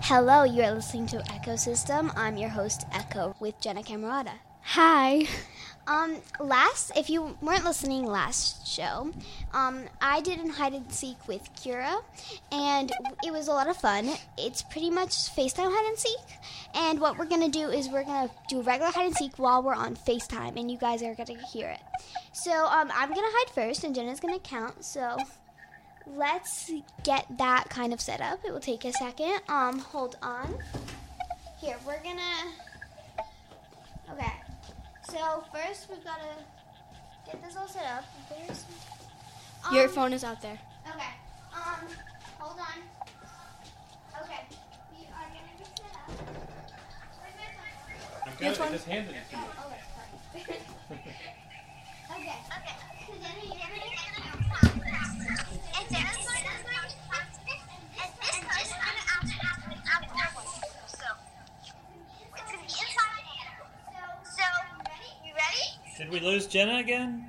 Hello, you are listening to Ecosystem. I'm your host, Echo, with Jenna Camerata. Hi. If you weren't listening last show, I did a hide and seek with Kira, and it was a lot of fun. It's pretty much FaceTime hide and seek, and what we're gonna do is we're gonna do regular hide and seek while we're on FaceTime, and you guys are gonna hear it. So I'm gonna hide first, and Jenna's gonna count. So let's get that kind of set up. It will take a second. Hold on. Here, we're gonna. Okay. So first we've got to get this all set up. Your phone is out there. Okay. Hold on. Okay. We are going to get set up. Where's my phone? I'm good. I just handed it to you. Oh, okay. Sorry. Okay. So Jenna, you ready? Did we lose Jenna again?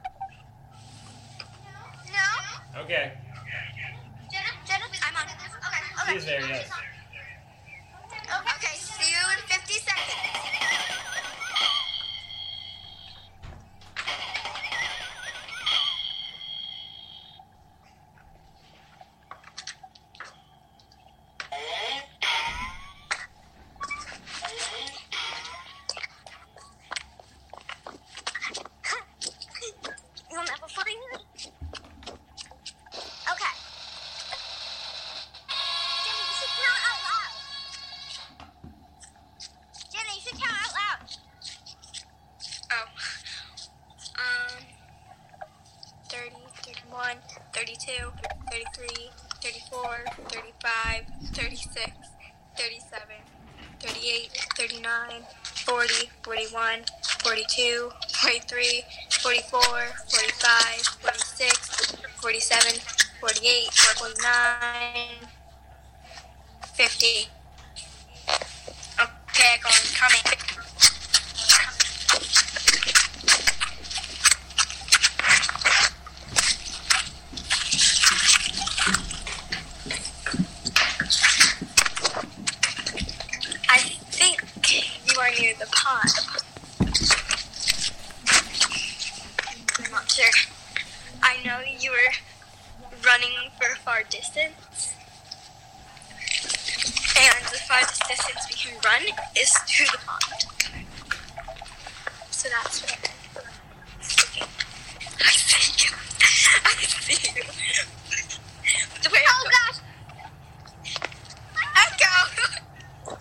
No. Okay. Jenna, I'm on. Okay. She's there, yes. Okay, see you in 50 seconds. You'll never find me. Okay. Jenny, you should count out loud. Oh. 30, 31, 32, 33, 34, 35, 36, 37, 38, 39, 40, 41, 42, 43, 44, 45, 46, 47, 48, 49, 50. Okay, I'm coming. I think you are near the pond. I'm not sure. I know you were running for a far distance. And the farthest distance we can run is through the pond. So that's where I'm sticking. I see you. I see you. The way oh gosh! Echo!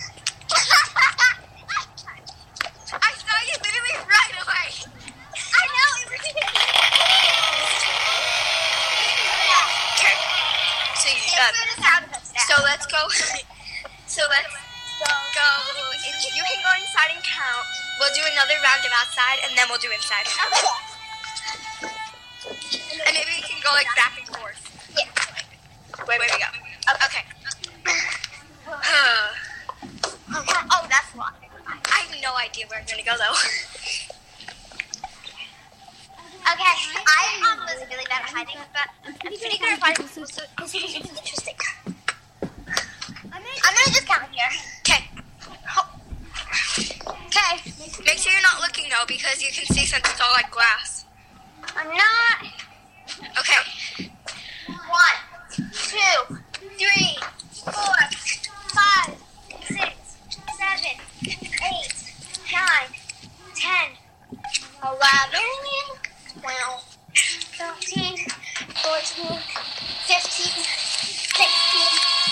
I saw you literally right away. I know, it was okay. So let's go. So let's go. You can go inside and count. We'll do another round of outside, and then we'll do inside. And maybe we can go like back and forth. Yeah. Wait, we go. Okay. Oh, that's why. I have no idea where I'm gonna go though. Okay, I was really bad at hiding, but I'm pretty good at hiding. So this is interesting. I'm gonna just count here. Okay. Okay. Make sure you're not looking though, because you can see since it's all like glass. I'm not. Okay. 1, 2, 3, 4, 5, 6, 7, 8, 9, 10, 11, 12, 13, 14, 15, 16,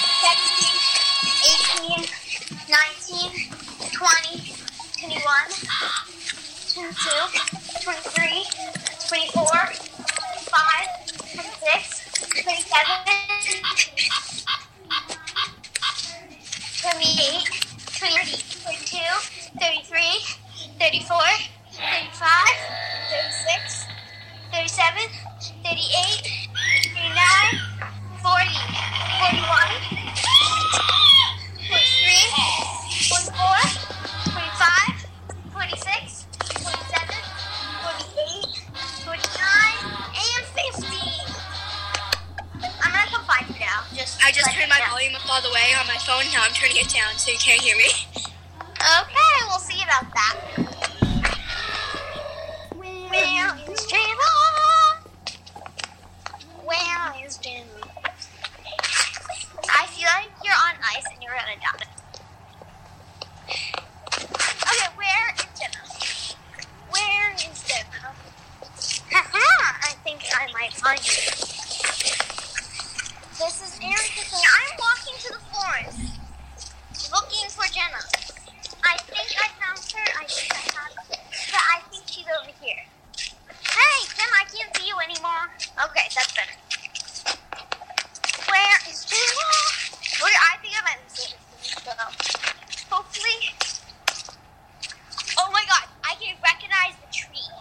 17, 18, 19, 20, 21, 22, 23, 24, 25, 26, 27, 28, 30, 32, 33, 34, 35, 36, 37, 38, 39, 40, 41, 43, 44, 45, 46, 47, 48, 49, and 50. I'm gonna come find you now. I just turned my volume up all the way on my phone. phone. Now I'm turning it down so you can't hear me. Okay, we'll see about that. Where is Jenna? Where is Jenna? I feel like you're on ice and you're gonna die. Okay, where is Jenna? Where is Jenna? Haha, I think I might find you. This is Erica saying, I'm walking to the forest, looking for Jenna. I think I found her. I think I have her. But I think she's over here. Hey, Jenna, I can't see you anymore. Okay, that's better. Where is Jenna? I think I might have seen it. So, hopefully. Oh my god, I can recognize the tree.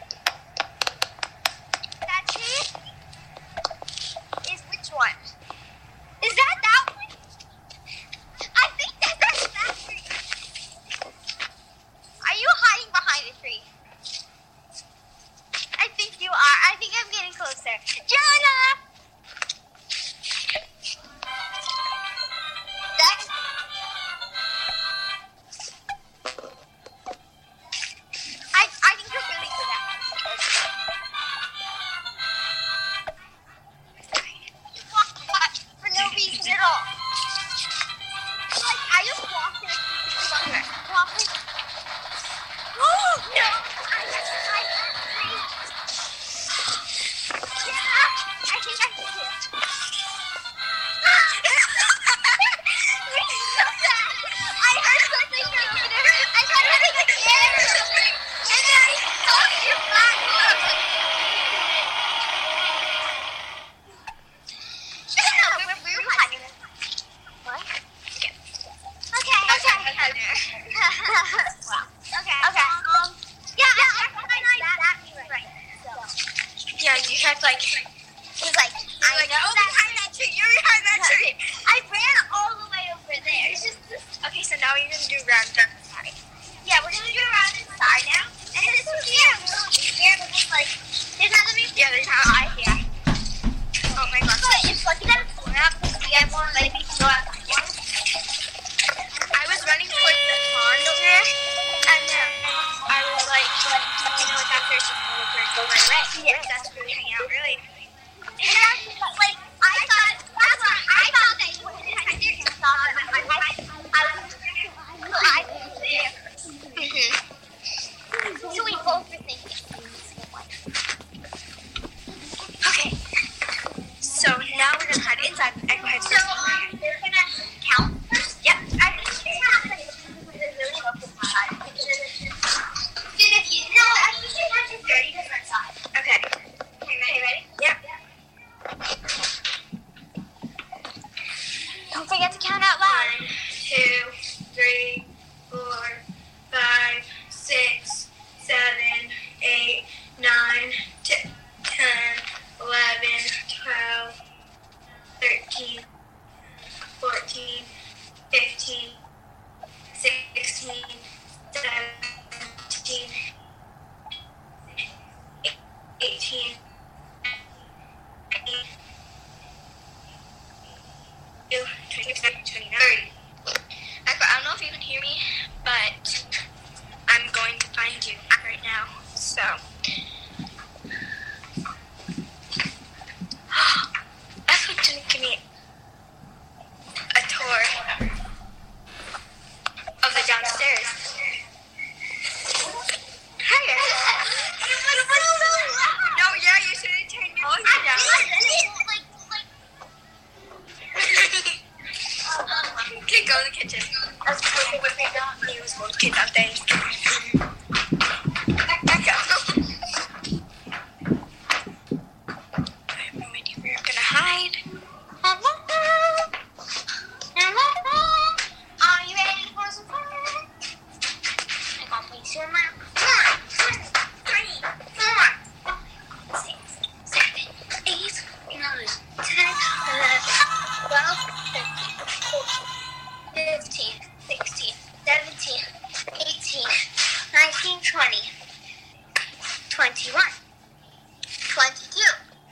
That tree is which one? Is that one? I think that's that tree. Are you hiding behind a tree? I think you are. I think I'm getting closer. Jonah! That's... I think you're really good at it. For no reason at all. Like, I just walked in a creepy walking. Oh, no! I think I see you. I heard something from over there. I thought it was like air or something. And then I saw you back. Shut up. We were hiding. What? Okay. Wow. Okay. Yeah, I recognize that tree right. So. Yeah, you kept like, He's like, I know behind that tree. You're behind that tree. I ran all the way over there. It's just this. Okay, so now you're gonna do round the side. Yeah, we're gonna do around this side now. And this is weird. Weird because like there's not gonna be There's how I yeah. Oh my gosh. But it's lucky that it's going out because we have more like go out. I was running towards the pond over there, and I was like, that's there's just no place to go right away. Yeah. That's really hanging out early. Like I thought that's why I thought that you would have had your hands off and I was there. So we both were thinking. Okay. So now we're gonna hide inside and go ahead So first. they're gonna count first? Yep. I think she's gonna really look at my side. No, I think she has a 30 different sides. Okay. Okay, ready? Yep. Don't forget to count out loud. 1, 2, 3, 4, 5, 6, 7, 8, 9, 10, 11, 12, 13, 14, 15, 16, 17, 18, 29. I don't know if you can hear me, but I'm going to find you right now. So, that's what didn't give me a tour of the downstairs. Hiya. No, yeah, you should have turned your volume down. Okay, go in the kitchen. Let's go with me now. He was both kids out there. Back up. I'm ready. We're gonna hide. Are you ready for some fun? I got me some more. 1, 2, 3, 4, 6, 7, 8, 9, 10, 11, 12, 13, 14, 15, 16, 17, 18, 19, 20, 21, 22,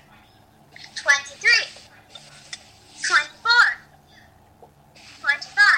23, 24, 25,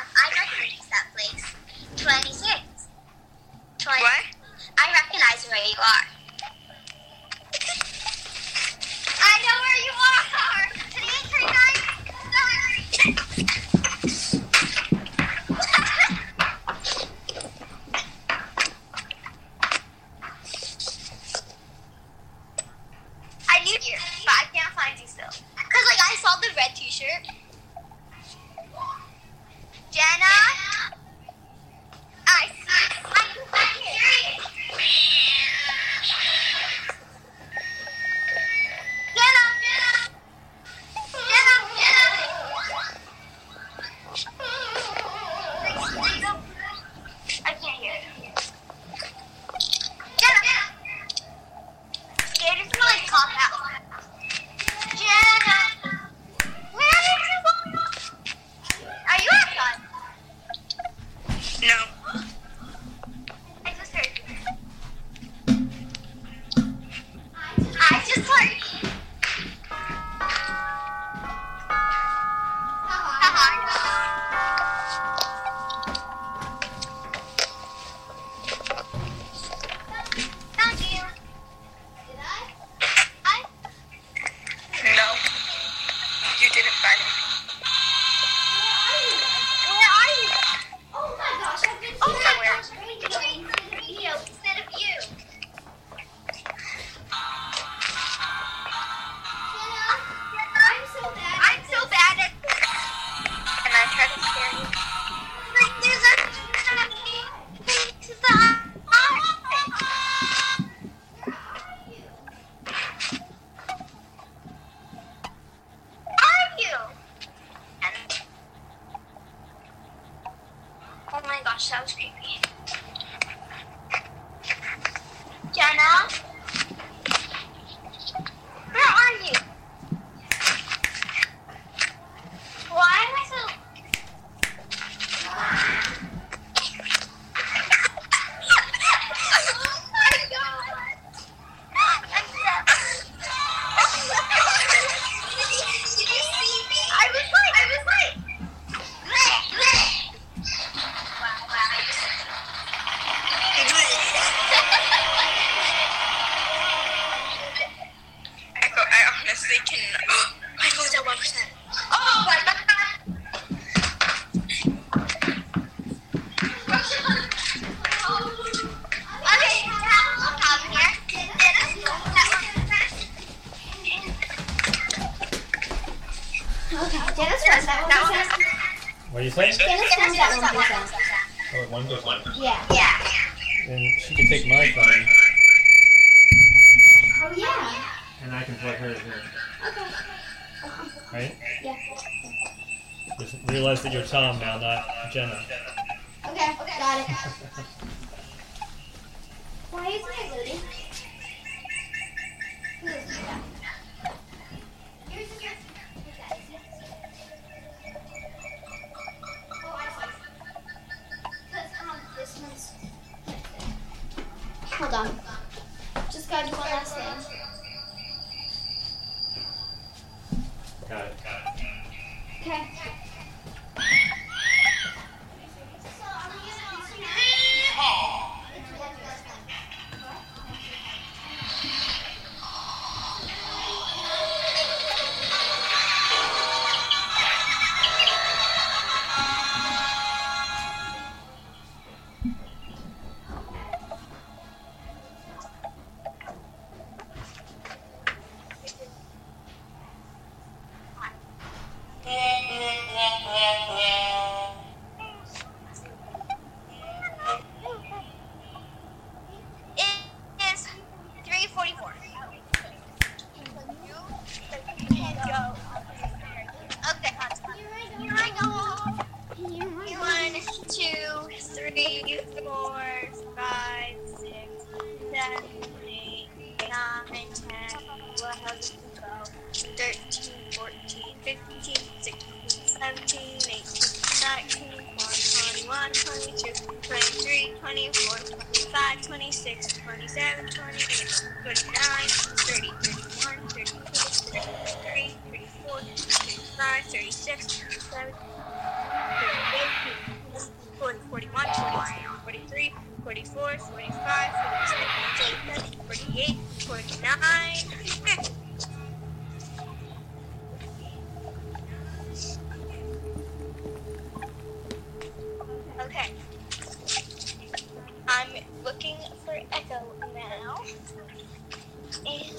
my gosh, that was creepy. Jenna? Where are you? Why am I so... Oh my god! I'm dead. Did you see me? I was right. I honestly cannot. My phone's at 1%. Oh my god! Okay, have a problem here. Okay, Jenna's friends at 1%. What do you say? Jenna's friends at 1%. Oh, 1%. Yeah. Then she can take my phone, Oh, yeah. and I can plug hers here. Okay. Right? Yeah. Just realize that you're Tom now, not Jenna. Okay, got it. Why isn't it loading? Who is that? Yours is yours. Who's that? Oh, I see. Because this one's connected. Hold on. Just gotta do one last thing. Got it. Okay. It is 3:44. Okay. Here I go. 1, 2, 3, 4, 5, 6, 7, 8, 9, 10, 11, 12, 13, 14, 15, 16, 17, 18, 19, 21, 22, 23, 24, 25, 26, 27, 28, 29, 30, 31, 32, 33, 34, 35, 36, 37, 40, 41, 42, 43, 44, 45, 46, 47, 48, 49, 50. Okay. I'm looking for Echo now. And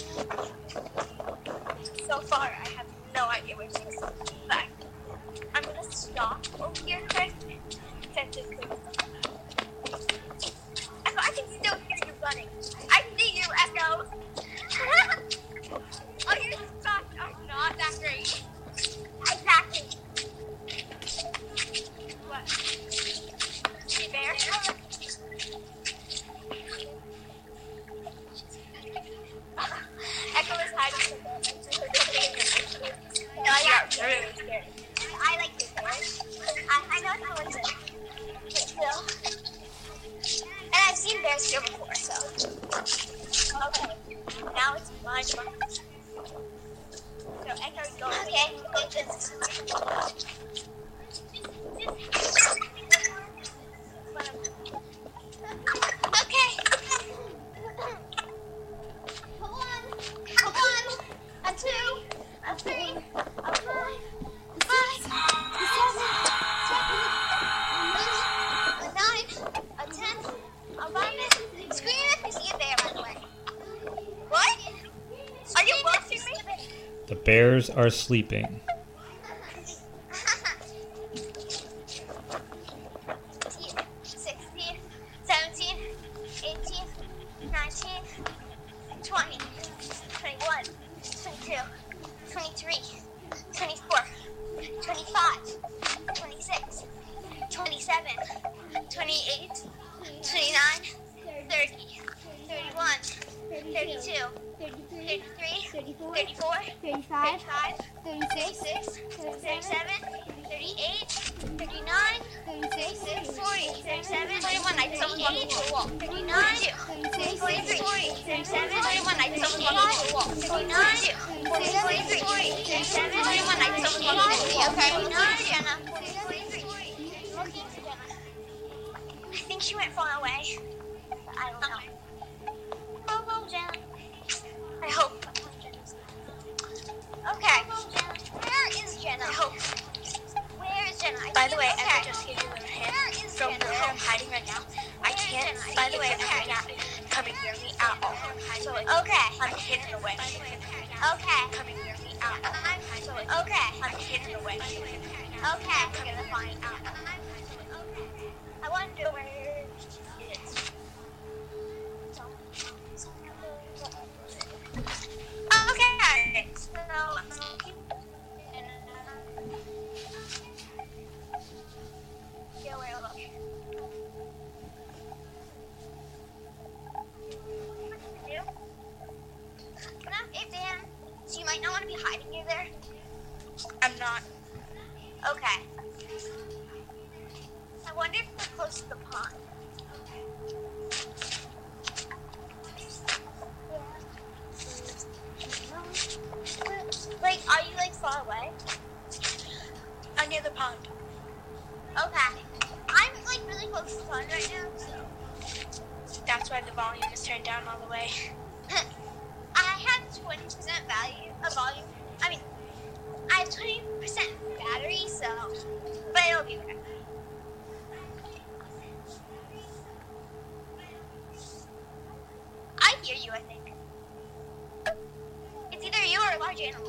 so far, I have no idea where she is. But I'm going to stop over here first. Since it's Echo, I can still hear you running. I see you, Echo. Oh, your spots are not that great. Exactly. What? Bear? Echo is hiding from the no, yeah, really scary. I like this bears. I know how it's but still. And I've seen bears here before, so. Okay. Now it's my turn. So Echo's going. Okay. Okay. Hold on. A 2, a 3, a 4, 5, a 7, a 9, a 10, a 11. Scream if you see a bear, by the way. What? Are you watching me? The bears are sleeping. 16, 17, 18, 19, 20, 21, 22, 23, 24, 25, 26, 27, 34, 34, 35, 35, 36, 37, 38, 39, 36, 40, 37, 41. I just someone's walking to a wall. 39, 36, 43, 37, 41. I just someone's walking to a wall. 39, 43, 37, 41. I just someone's walking to a wall. 39, Jenna. 43. Looking for Jenna. I think she went far away. But I don't know. Oh, Jenna. I hope. Okay. Where is Jenna? I hope. Where is Jenna? By the way, I just gave you a hint from where I'm hiding right now. I can't. By the way, I'm not coming near me at all. So Okay. I'm hidden away. Okay. Coming near me at all. Okay. I'm hidden away. Okay. I'm gonna find out. I wonder where it is. Okay. So I'm looking. Yeah, where look. Hey, Dan. So you might not want to be hiding near there. I'm not. Okay. I wonder if we're close to the pond. Like, are you like far away? I'm near the pond. Okay. I'm like really close to the pond right now, so. That's why the volume is turned down all the way. I have 20% volume. I mean, I have 20% battery, so. But it'll be there. I hear you, I think. It's either you or a large animal.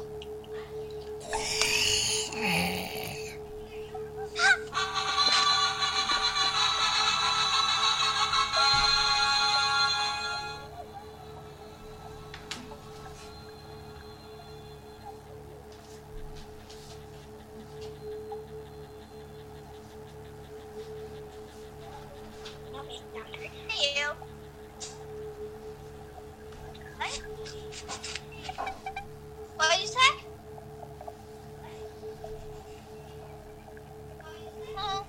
Hey, you. What did you say? Oh.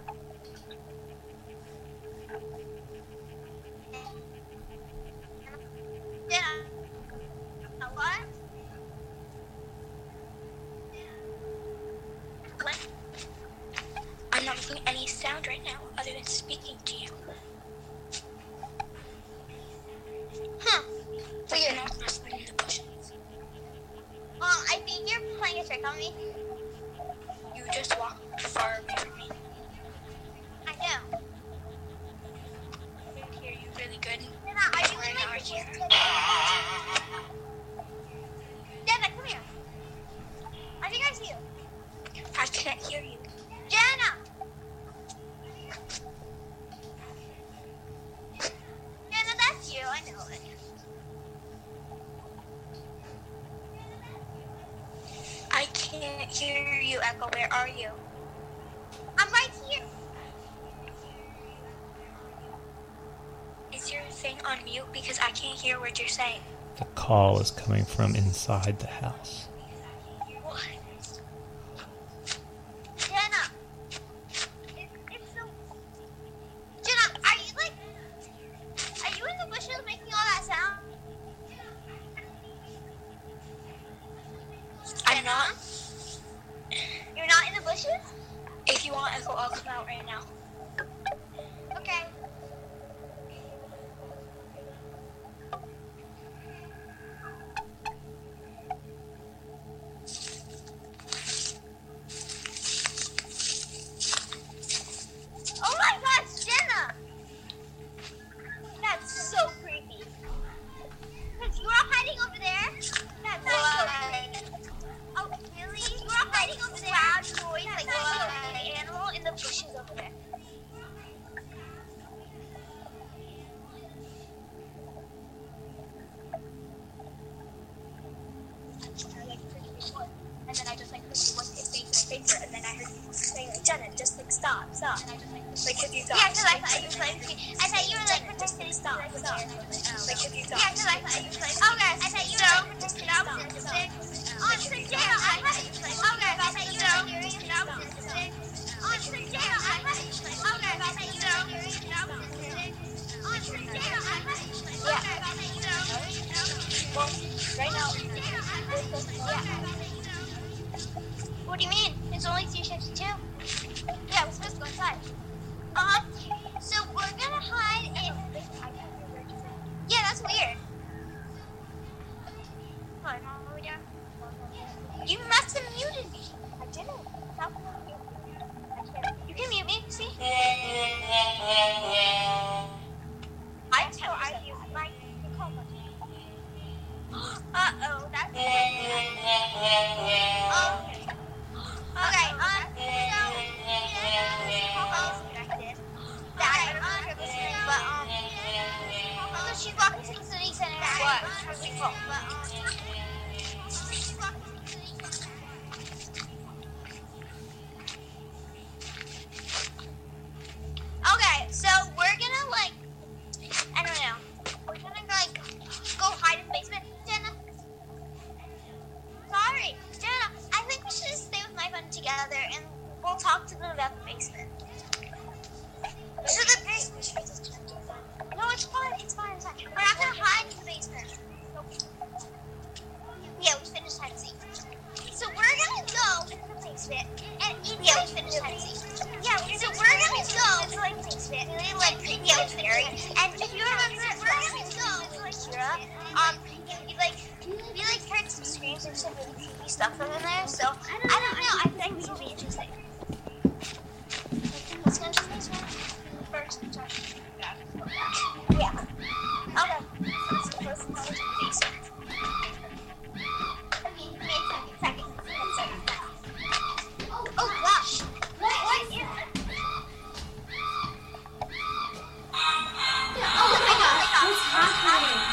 Yeah. What? What? I'm not making any sound right now other than speaking to you. Huh. But you're not rustling in the bushes. I think you're playing a trick on me. You just walked far away from me. I know. I can hear you really good. Jenna, are you in Right like now, the here. Jenna, come here. I think I see you. I can't hear you. Jenna! Jenna, that's you. I know it. I can't hear you, Echo. Where are you? I'm right here. Is your thing on mute? Because I can't hear what you're saying. The call is coming from inside the house. What? Jenna. It's so... Jenna, are you like... Are you in the bushes making all that sound? I'm not. You're not in the bushes? If you want Echo, I'll come out right now. Okay. Oh my gosh, Jenna! That's so creepy. Because you were hiding over there? That's so creepy. Oh, really? You were hiding over there? Loud noise, like an animal in the bushes over there. stop. Like, cause you Yeah, talk. because I thought you were playing. I thought you were like pretending stop. Like, cause you talk. Yeah, because I thought you were playing. Okay, I thought you were like pretending stop. On the jail, I thought you were playing. Okay, I thought you were like stop. On the jail, I thought you were playing. Okay, I thought you were like stop. On the jail, I thought you were playing. Okay, I thought you were like Well, right now. What do you mean? It's only 3:52. Yeah, we're supposed to go inside. So we're gonna hide in. Yeah, that's weird. Hold on, are we down? You must have muted me. I didn't. Stop muting me. You can mute me. See? I tell I use my. Uh-oh, that's so she's walking to the city center. What? Okay, so we're gonna like, I don't know. We're gonna like go hide in the basement. Jenna. Sorry, Jenna. I think we should just stay with my friend together and we'll talk to them about the basement. So the basement. No, it's fine. It's fine. It's fine. We're not gonna hide in the basement. Yeah, we finished hide and seek. So we're gonna go into the basement and yeah, we finished hide and seek. Yeah, so we're gonna go into the basement. Like yeah, it's scary. And if you remember, we're gonna go to like Kira. We like heard some screams and some really creepy stuff from in there. So I don't know. I think this will be interesting. Let's go into the basement first. Yeah. Okay. Let's go to the basement. Second. Oh gosh. What is it? Oh my gosh. What's happening?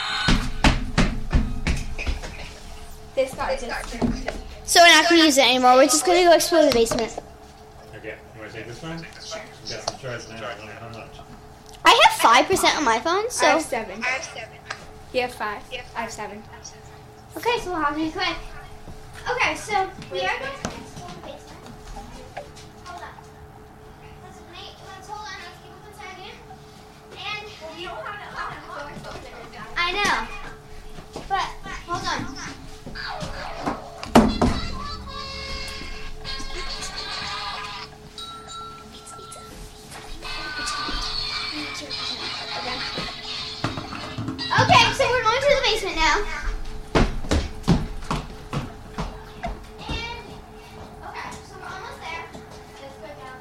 This guy just. So we're not going to use it anymore. We're just going to go explore the basement. Okay, you want to take this one? Sure. You got some charge now. I don't know how much. I have 5% on my phone, I so. have 7. I have 7. You have 5. I have 7. Okay, so we'll have to be quick. Okay, so we are going to explore the basement. Hold on. Let's hold on. Let's keep it inside here. And you don't have to open it. I know. But hold on. Okay, so we're going to the basement now. And okay, so we're almost there. Let's go down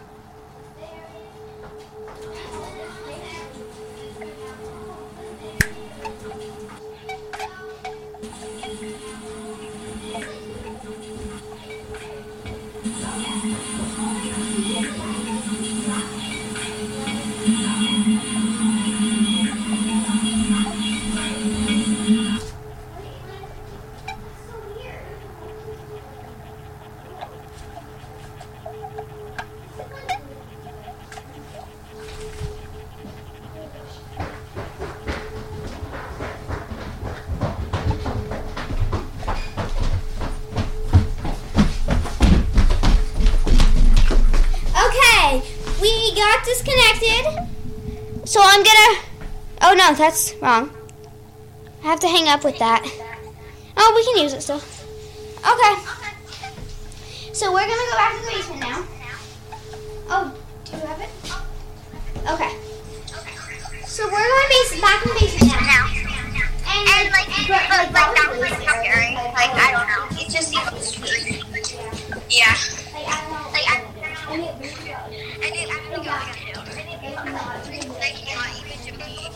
Okay, we got disconnected. So I'm gonna. Oh no, that's wrong. I have to hang up with that. Oh, we can use it still. Okay. So we're gonna go back to the basement now. Oh, do you have it? Okay. So we're going back in the basement now. And Like that was like scary. Like I don't know. It just seems scary. Yeah. Like I don't know what I'm gonna do. Like not even to be.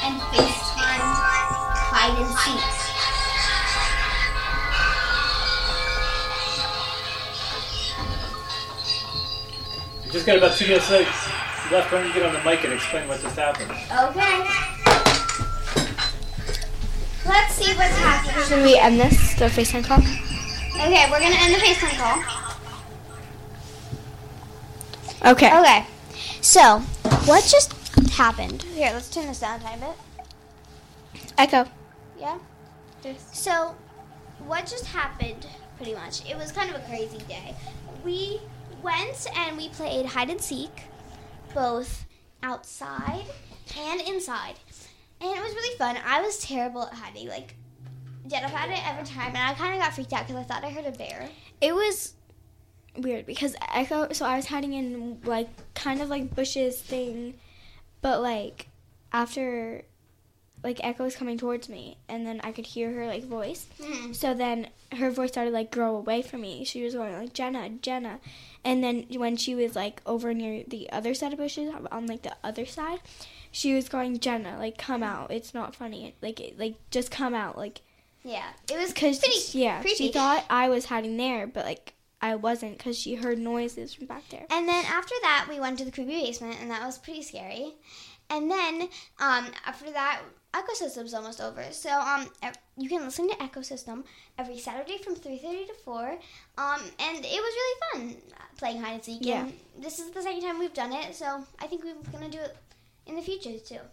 and FaceTime hide and seek. You just got about 2 minutes left. Why don't you get on the mic and explain what just happened? Okay. Let's see what's happening. Should we end this, the FaceTime call? Okay, we're gonna end the FaceTime call. Okay. Okay. So, what just happened? Here, let's turn this down a tiny bit. Echo. Yeah? So, what just happened, pretty much, it was kind of a crazy day. We went and we played hide and seek, both outside and inside. And it was really fun. I was terrible at hiding. Like, Jenna had it every time, and I kind of got freaked out because I thought I heard a bear. It was weird because Echo, so I was hiding in like kind of like bushes thing, but like after like Echo was coming towards me and then I could hear her like voice. Mm-hmm. So then her voice started like grow away from me. She was going like Jenna, Jenna. And then when she was like over near the other side of bushes on like the other side, she was going Jenna, like come out. It's not funny. Like just come out like Yeah, it was cuz pretty yeah, creepy. she thought I was hiding there, but like I wasn't because she heard noises from back there. And then after that, we went to the creepy basement, and that was pretty scary. And then after that, Ecosystem's almost over. So you can listen to Ecosystem every Saturday from 3:30 to 4. And it was really fun playing hide and seek. Yeah. And this is the second time we've done it, so I think we're gonna do it in the future too.